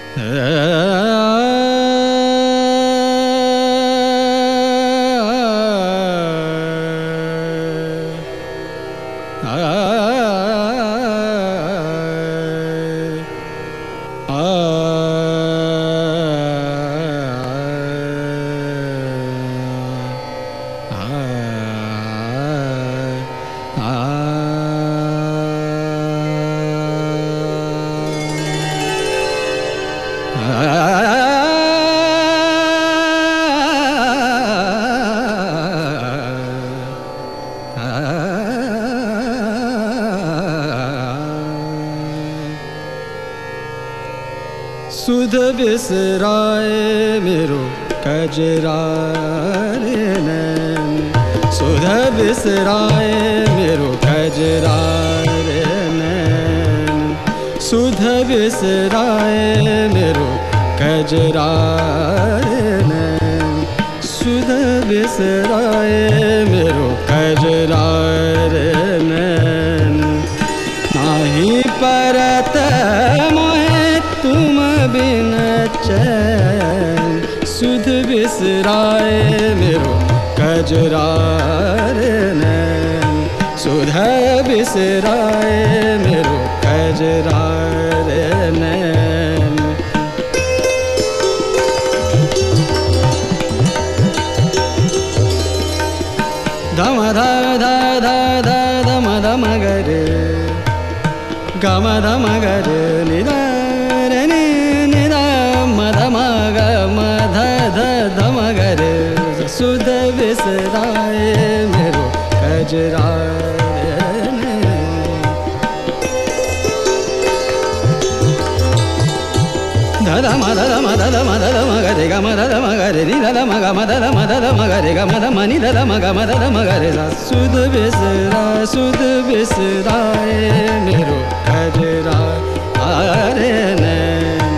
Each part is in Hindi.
सुध बिसराए मेरो कजरारे नैन, सुध बिसराए मेरो कजरारे नैन, सुध बिसराए मेरो कजरारे नैन, सुध बिसराए मेरो कजरारे नैन। नाही परत मोहे तुम बिन चैन, सुध बिसराए मेरो कजरारे नैन, सुध बिसराए मेरो कजरारे नैन। धम धा धा धा धा धम धम गरे, गम धम गरे निदा रे नि निदा मधम ग मध ध धम गरे, सुध बिसराए मेरो कजरारे नैन। ध ध म ध ध म ध ध म ध ध म गरे ग म ध ध म गरे नि ध ध म ग म ध ध म ध ध म गरे ग म ध म नि ध ध म ग म ध ध म गरे सा। सुध बिसराए, सुध बिसराए मेरो कजरारे नैन।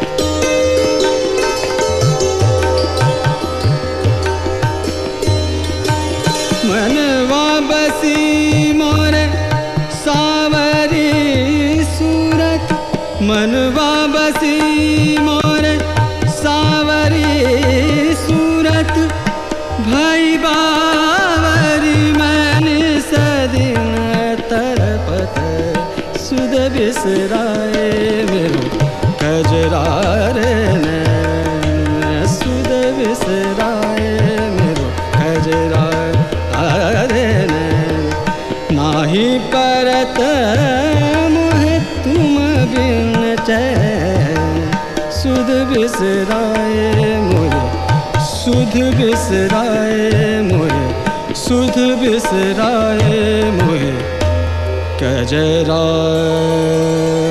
मनवा बसी मोरे सावरी सूरत, मनवा बसी मोरे सावरी सूरत, भाई बावरी मैंने सदिन तरपत, सुध बिसराए मेरो कजरारे नैन, सुध बिसराए मेरो कजरारे नैन। नाही परत मोहे तुम बिन चैन, सुध बिसराए मोरे, सुध बिसराए मोरे, सुध बिसराए मोरे कजरारे।